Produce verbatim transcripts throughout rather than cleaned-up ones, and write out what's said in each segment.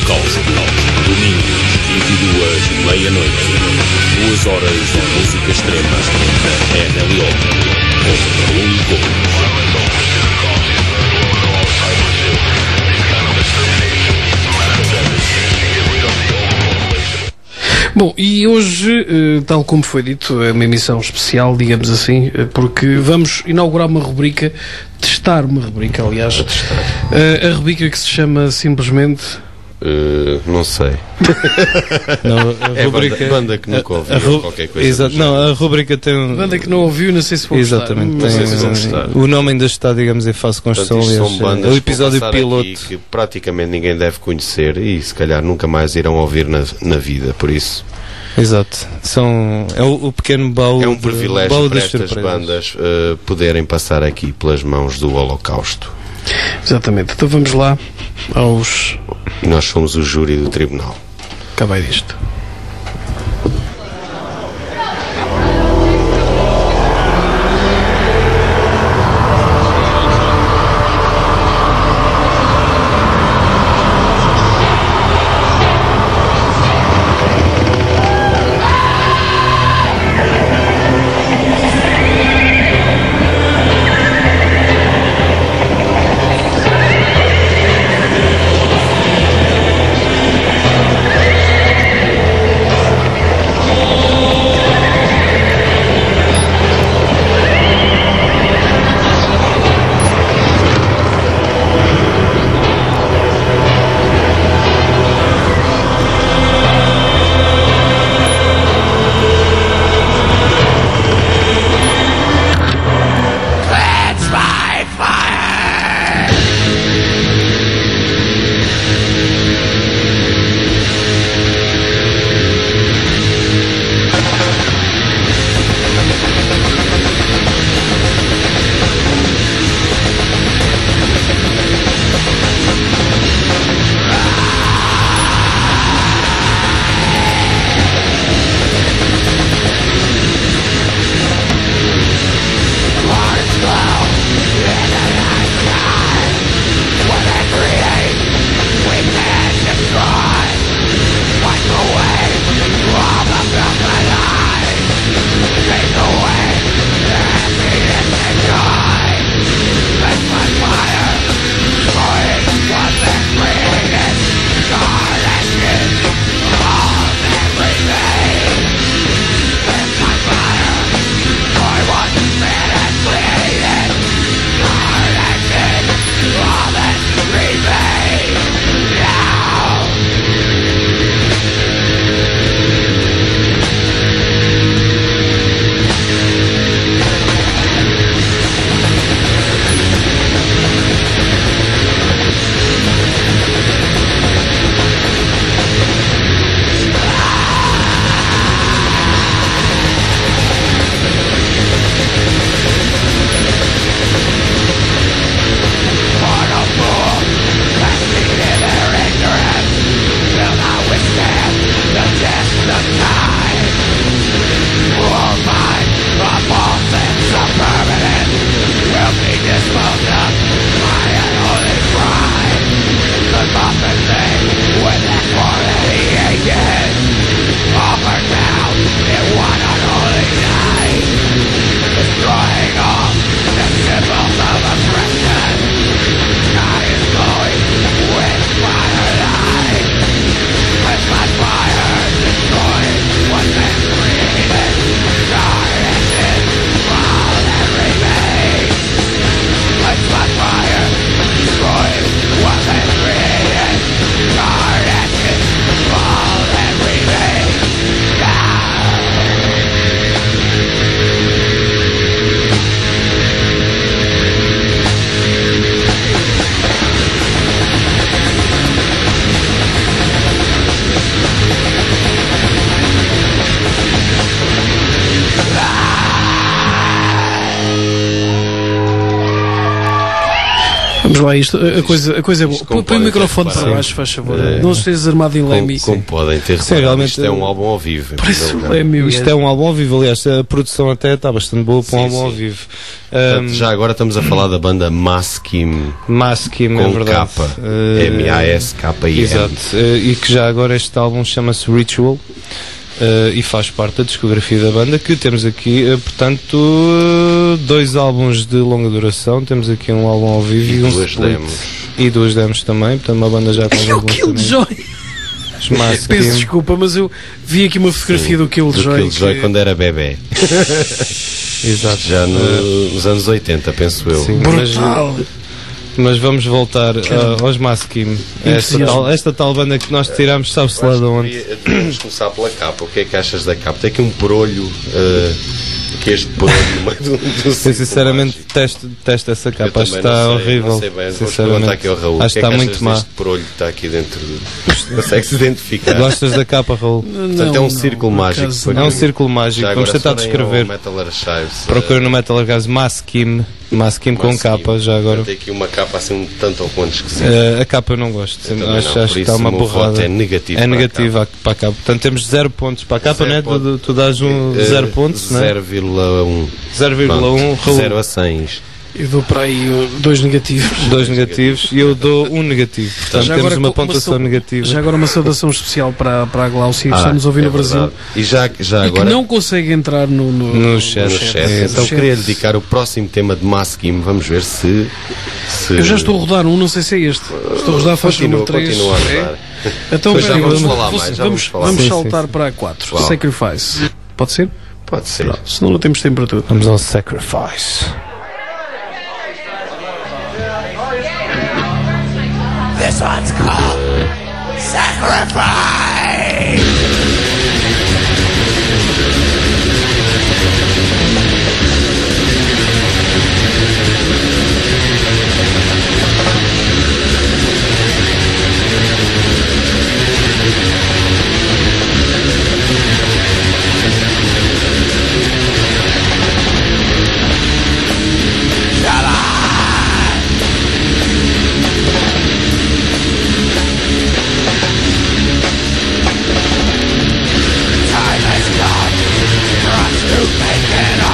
Holocausto. Domingos, vinte e duas, meia-noite. Duas horas de música extrema na R L O. Com Raul Gomes. Bom, e hoje, tal como foi dito, é uma emissão especial, digamos assim, porque vamos inaugurar uma rubrica, testar uma rubrica, aliás, a, a rubrica que se chama simplesmente... Uh, não sei. Não, a é rubrica, banda, banda que nunca ouviu, a, a ru- qualquer coisa. Exato, não, a rubrica tem um... Banda que não ouviu, não sei se vou Exatamente, gostar. tem, sei se vou gostar. o nome ainda está, digamos, em fase de construção. Portanto, isto aliás, são bandas o episódio que vão passar piloto aqui que praticamente ninguém deve conhecer e se calhar nunca mais irão ouvir na, na vida, por isso exato, são, é o, o pequeno baú, é um de- privilégio baú para das estas surpresas. bandas uh, poderem passar aqui pelas mãos do Holocausto. Exatamente, então vamos lá aos... E nós somos o júri do tribunal. Acabei disto. João, isto, a, coisa, a coisa é boa. Isto como Põe o podem ter microfone para reparado. baixo, faz favor. É. Não estejas armado em Lemmy. Como, como podem ter Sim, reparado, realmente, isto é um álbum ao vivo. em Parece primeiro o lugar. Lemmy. Isto é um álbum ao vivo, aliás, a produção até está bastante boa para um Sim, álbum ao sim. vivo. Portanto, Um, já agora estamos a falar da banda Maskim, Maskim, é com verdade. K, Uh, M A S K I M. Exato, uh, e que já agora este álbum chama-se Ritual. Uh, e faz parte da discografia da banda, que temos aqui, uh, portanto, uh, dois álbuns de longa duração. Temos aqui um álbum ao vivo E e, um duas split. demos. E duas demos também, portanto uma banda já com E o alguns Killjoy. Os Maskim. Peço desculpa, mas eu vi aqui uma fotografia do Do Killjoy. Killjoy que- quando era bebê. Exato. Já no- nos anos oitenta, penso eu. Sim, mas, Brutal. mas vamos voltar uh, aos Maskim. Esta Entusiasmo. tal, esta tal banda que nós tiramos, sabe-se lá de onde. Vamos começar pela capa. O que é que achas da capa? Tem aqui um porolho. eh, que este porolho no meio do, do Eu círculo sinceramente mágico. testo, testo essa Eu capa, acho que também está não sei, horrível. Não sei bem, vamos perguntar Sinceramente, aqui ao Raul. acho que o que é está que muito achas má. deste porolho que está aqui dentro? Do... Consegue-se identificar? Gostas da capa, Raul? Portanto, é um círculo por mágico. acaso Para É um quem- círculo mágico, Já vamos agora, tentar se forem ao descrever. Metal Archives, Procura no Metal Archives Maskim, Maskim com Maskim. capa, já agora. Tem aqui uma capa assim um tanto ou quanto esquisita. Uh, a capa eu não gosto, Eu também acho, não, acho por que isso está uma o meu voto borrada. é negativo É para a negativa para a capa. Portanto, temos zero pontos para a capa, Zero né? ponto. Tu, tu dás um Eh, zero pontos, né? zero vírgula um. zero vírgula um, Raul, zero a cem. Eu dou para aí uh, dois negativos. dois negativos e eu dou um negativo. Portanto, Já temos agora uma com- uma pontuação sau- negativa. Já agora uma saudação especial para, para a Glaucia, que está nos ouvindo é no Brasil. verdade. E já, já E agora. que não consegue entrar no, no, No chat. no chat. É, Então no chat. queria dedicar o próximo tema de Maskim. Vamos ver se. se... Eu já estou a rodar um, não sei se é este. Estou a rodar a faixa Continua, número três. continua a rodar. Então, Pois já peraí, vamos vamos, falar vamos, mais, já vamos, vamos falar vamos mais. saltar Sim, sim. para a quatro. Uau. Sacrifice. Pode ser? Pode ser. Senão não temos tempo para tudo. Vamos ao Sacrifice. This one's called Sacrifice! Time has come for us to make it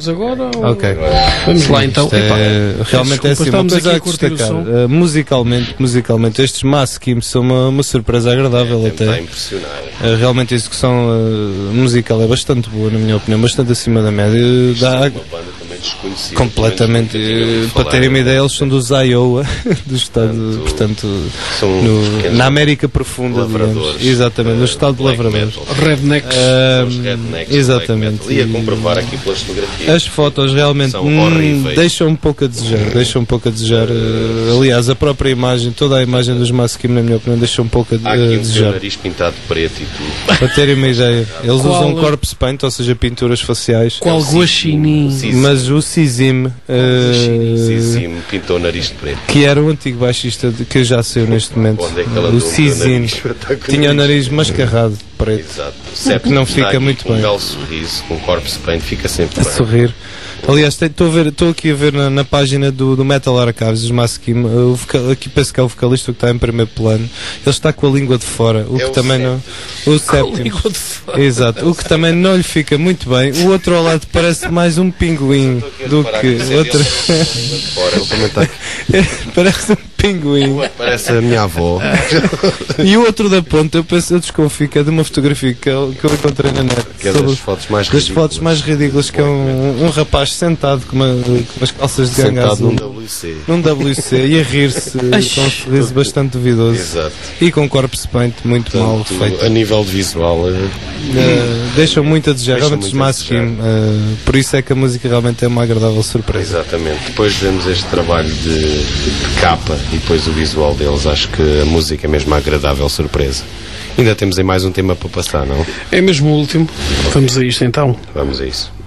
Vamos agora? Ou... Ok. Vamos lá então. Isto é, Epá, realmente é assim, desculpa, uma estamos coisa aqui a a curtir o destacar. som. Uh, musicalmente, musicalmente, estes Maskim são uma, uma surpresa agradável Está a até. impressionar. Uh, realmente a execução uh, musical é bastante boa, na minha opinião, bastante acima da média. Uh, dá É uma banda também desconhecida. completamente. pelo menos nunca tinha ouvido uh, para falar. terem uma ideia, eles são dos Iowa, do estado, Portanto, portanto, são no- pequenos na América Profunda, lavradores, digamos. Exatamente, no uh, estado de black lavradores. metal. Rednecks. Uh, Os rednecks do exatamente. black metal. E a comprovar aqui pelas fotografias. As fotos realmente São hum, horríveis. deixam um pouco a desejar, deixam um pouco a desejar. uh, aliás, a própria imagem, toda a imagem dos Maskim, na minha opinião, deixa um pouco a, Há a aqui um seu desejar. nariz pintado de preto e tudo. Para terem uma ideia, eles Qual- usam corpse paint, ou seja, pinturas faciais. Qual Sim, guaxinim. sim. Mas o Sizim, uh, Sim, sim, pintou o nariz de preto. que era o antigo baixista de- que já saiu neste momento, Onde é que ela o andou? Sizim, tinha o nariz mascarrado de preto. Exato. que Certo, não está fica aqui muito com bem. um belo sorriso, com corpse paint, fica sempre A bem. sorrir. Aliás, estou a ver- estou aqui a ver na, na página do, do Metal Archives, os Maskim, uh, o voca- aqui penso que é o vocalista que está em primeiro plano. Ele está com a língua de fora, o É que o também não. O sétimo. Língua de fora. Exato, o que também não lhe fica muito bem. O outro ao lado parece mais um pinguim do que outro. Fora, ele também está aqui. Parece um pinguim. Parece a minha avó. E o outro da ponta, eu penso, eu desconfio que é de uma fotografia que eu, que eu encontrei na net. Que é sobre- das fotos mais das ridículas. fotos mais ridículas, que é um, um rapaz sentado com, uma, com umas calças de ganga Sentado azul. num W C. Num W C e a rir-se com um sorriso bastante duvidoso Exato. e com corpse paint muito mal Portanto, feito. a nível de visual, eh, Uh, deixam muito a desejar, Deixam realmente os muito a Maskim, uh, por isso é que a música realmente é uma agradável surpresa. exatamente. Depois vemos este trabalho de, de capa e depois o visual deles. Acho que a música é mesmo uma agradável surpresa. Ainda temos aí mais um tema para passar, não? É mesmo o último. Vamos a isto então. Vamos a isso.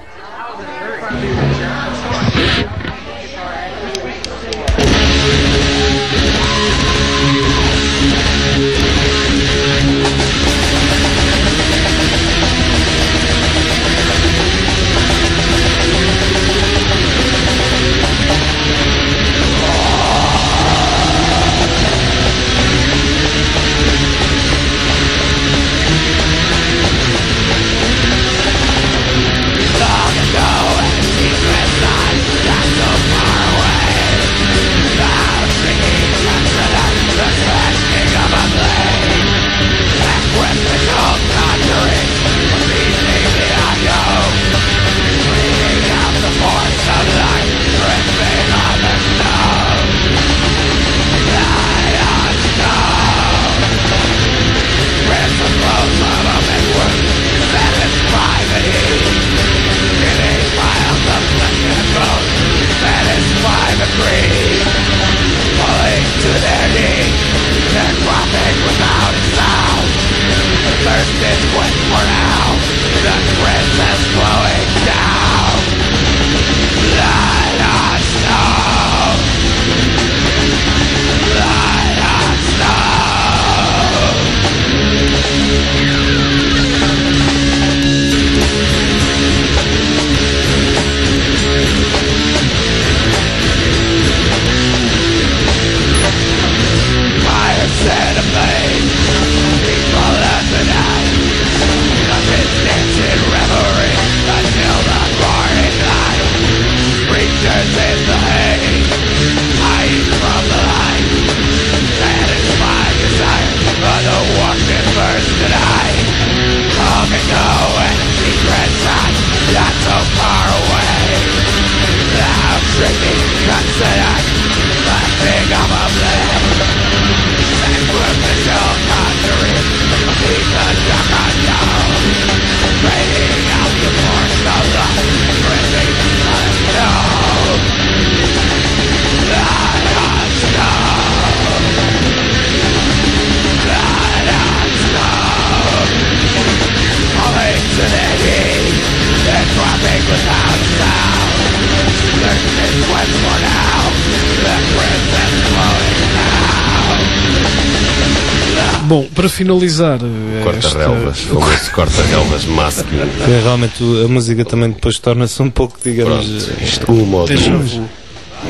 Bom, para finalizar eh, Corta-relvas, esta... famoso corta-relvas Maskim. Que realmente o- a música também depois torna-se um pouco, digamos. Pronto, isto uma ou Deixa duas. eu-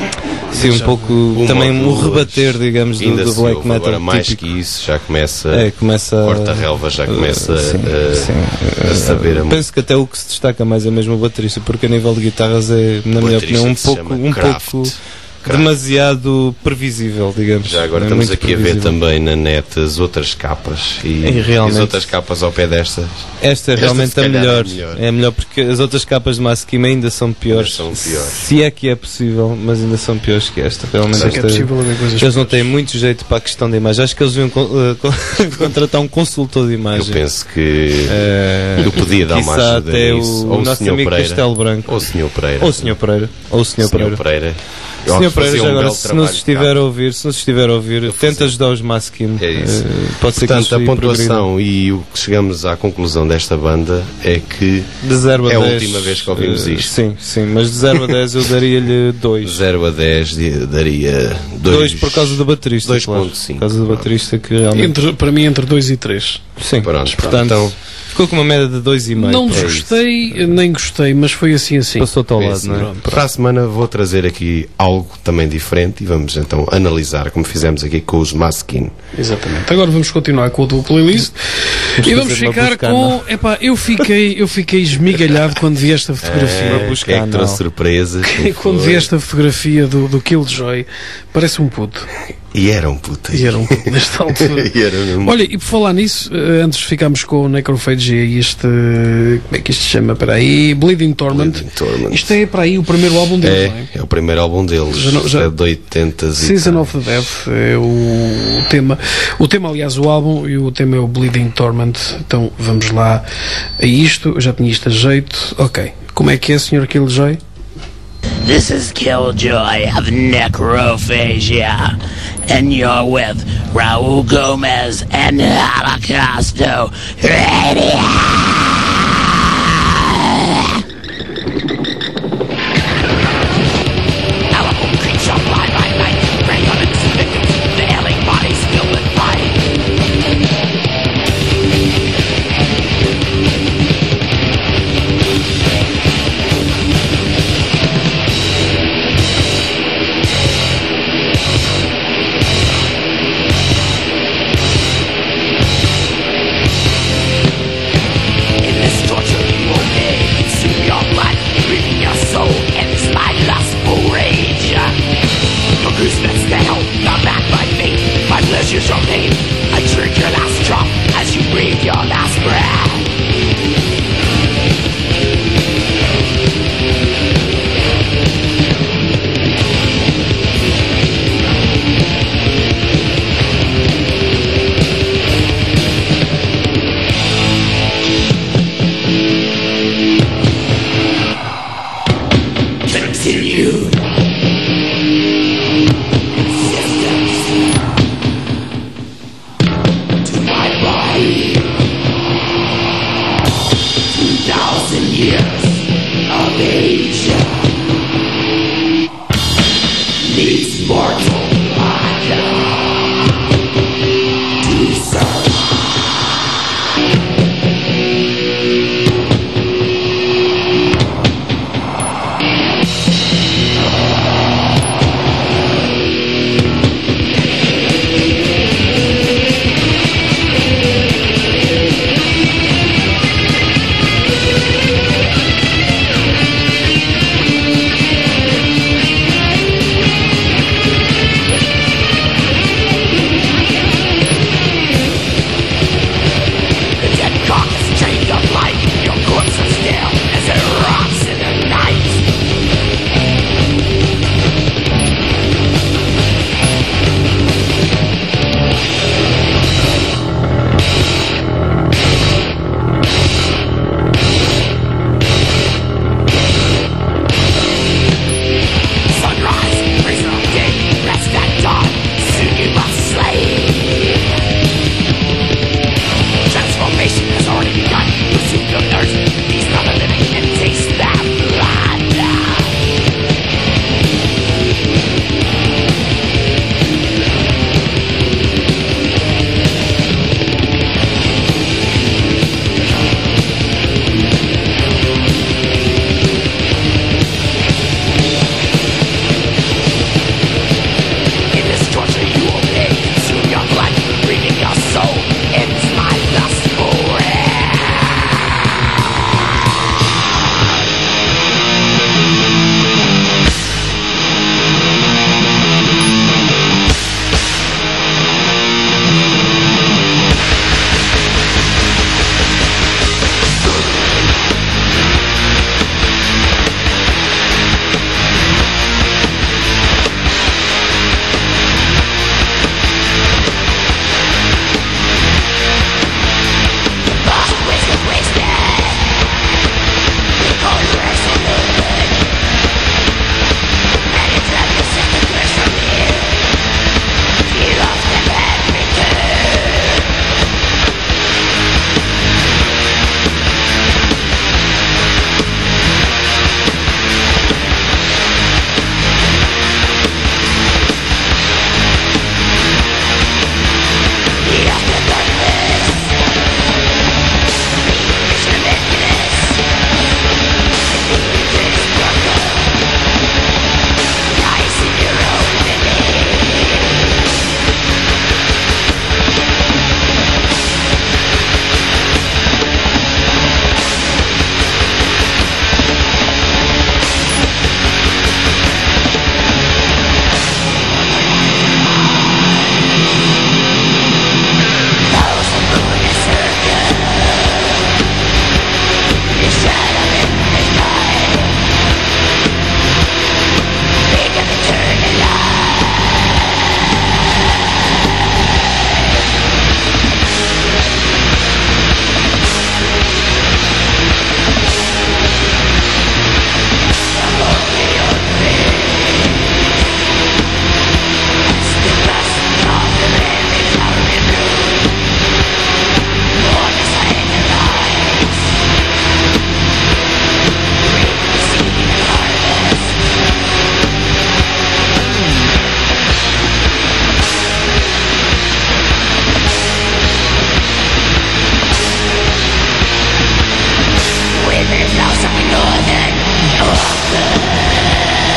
Sim, um pouco O também modo um rebater, digamos, do, ainda do se black ouve, metal. agora mais típico. que isso já começa, É, começa a- corta-relva já começa sim, a, sim. a saber a Penso que até o que se destaca mais é mesmo o baterista, porque a nível de guitarras é, na minha baterista opinião, um que se pouco, chama um Kraft. pouco Kraft. demasiado previsível, digamos. Já agora É estamos muito aqui a ver previsível. também na net as outras capas e, É, realmente. as outras capas ao pé destas Esta é Esta, realmente se a calhar, melhor. é melhor. É a melhor porque as outras capas de Masking ainda são piores. Ainda são piores. Se é que é possível, mas ainda são piores que esta. Realmente Será que é esta- possível haver coisas eles não piores? têm muito jeito para a questão da imagem. Acho que eles deviam con- eh, con- contratar um consultor de eu imagem. penso que Eh, eu podia dar uma quiçá ajuda até nisso. o, ou o o nosso senhor amigo Pereira Castelo Branco. ou o senhor Pereira Ou o senhor Pereira. Ou o senhor senhor Pereira. Pereira Senhor Pereira, fazia já um agora, belo se nos trabalho de estiver capa. a ouvir, se nos estiver a ouvir, tenta ajudar os Masking. É isso. Eh, pode ser Portanto, que a nos progrida. pontuação e o que chegamos à conclusão desta banda é que De zero a é a dez, última vez que ouvimos eh, isto. Sim, sim, mas de zero a dez eu daria-lhe dois. zero a dez di- daria dois dois por causa do baterista. dois claro. ponto cinco. Por causa do baterista que realmente. Entre, para mim, entre dois e três. Sim, Pronto, portanto, então- ficou com uma média de dois e meio. Não Pronto. desgostei, nem gostei, mas foi assim assim. Passou-te ao É lado, assim, não é? pronto. Para a semana vou trazer aqui algo também diferente e vamos então analisar como fizemos aqui com os Maskin. Exatamente. Agora vamos continuar com a tua playlist e vamos fazer uma ficar buscana. com. Epá, eu fiquei, eu fiquei esmigalhado quando vi esta fotografia. Uma É, busca quem é que anal. trouxe surpresas? Quem Quando foi? vi esta fotografia do, do Killjoy, parece um puto. E era um puta. E era um puto nesta altura. E era um- Olha, e por falar nisso, eh, antes ficámos com o Necrophagia e este. Como é que isto se chama? Para aí, Bleeding Torment. Bleeding Torment. Isto é para aí o primeiro álbum dele, não é? É, é o primeiro álbum deles. Já não- já- É de oitenta e Season tal. of the Death é o, o tema. O tema, aliás, o álbum e o tema é o Bleeding Torment. Então vamos lá a isto. Eu já tinha isto a jeito. Ok. Como é que é, senhor Killjoy? This is Killjoy of Necrophagia, and you're with Raul Gomez and Holocausto Radio. Alamo creeps on fly by night, prey on its victims, the ailing bodies filled with fight. In this torture you obey, consume your blood, breathing your soul, ends my lustful rage. Your goosebuds nail, not back by fate, my pleasure's your pain. I drink your last drop as you breathe your last breath. Continue. To my body. Two thousand years of age. Needs mortal